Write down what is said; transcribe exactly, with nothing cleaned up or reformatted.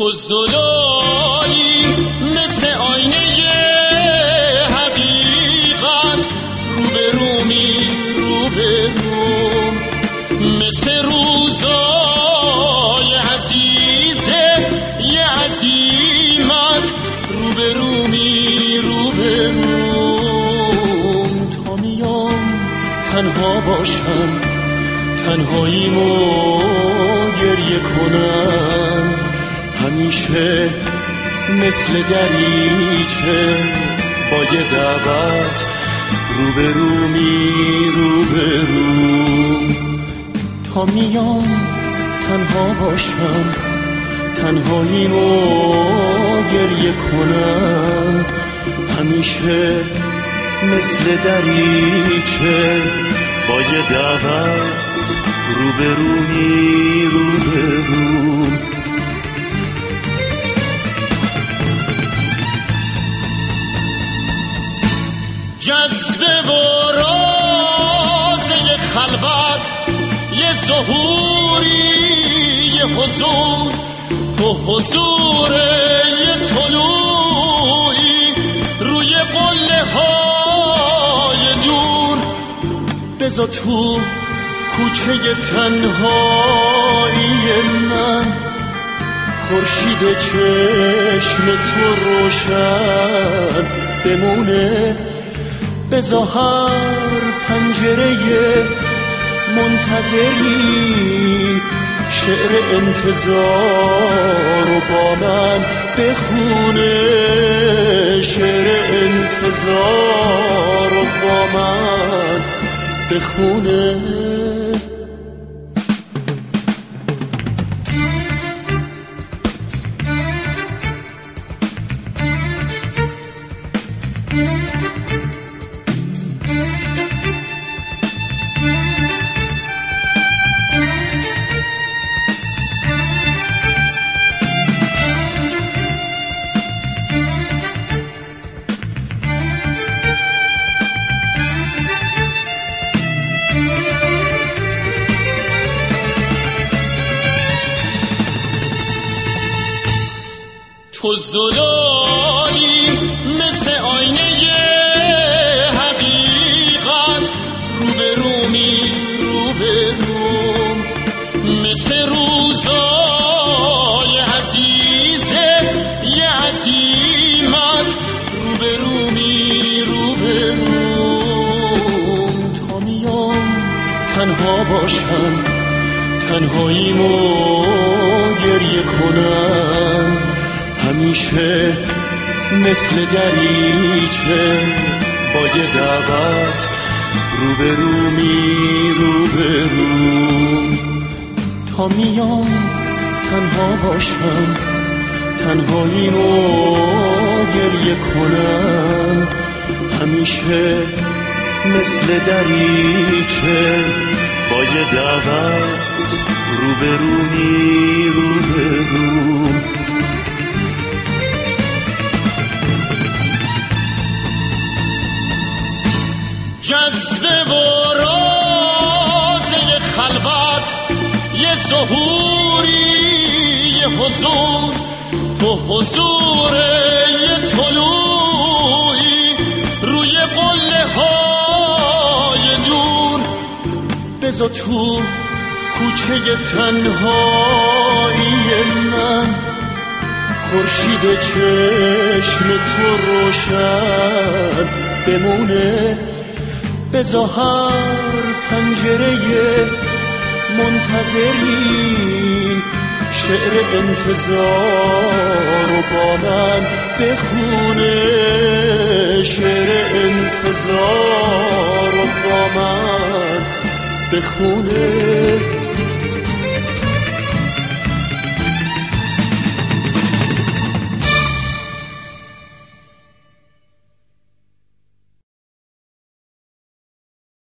تو زلالی مثل آینه حقیقت، روبرومی روبروم، مثل روزای عزیزه یه عزیمت، روبرومی روبروم. تا میام تنها باشم، تنهاییمو گریه کنم، همیشه مثل دریچه با یه دعوت، روبرومی روبروم. تا میام تنها باشم، تنهاییمو گریه کنم، همیشه مثل دریچه با یه دعوت، روبرومی روبروم. جذبه و رازه خلوت، یه ظهوری یه حضور، تو حضور یه طلوعی روی قله های دور. بذار تو کوچه تنهایی من، خورشید چشم تو روشن بمونه. بذار هر پنجره منتظری شعر انتظار و با من بخونه، شعر انتظار و با من بخونه. تو زلالی مثل آینه حقیقت، روبرومی روبروم، مثل روزای عزیزه یه عزیمت، روبرومی روبروم. تا میام تنها باشم، تنهاییمو گریه کنم، همیشه مثل دریچه با یه دعوت، روبرومی روبروم. تا میام تنها باشم، تنهاییمو گریه کنم، همیشه مثل دریچه با یه دعوت، روبرومی روبروم. جذبه و رازه خلوت، یه ظهوری یه حضور، تو حضور یه طلوعی روی قله های دور. بذار تو کوچه تنهایی من، خورشید چشم تو روشن بمونه. بذار هر پنجره منتظری شعر انتظار و با من بخونه، شعر انتظار و با من بخونه.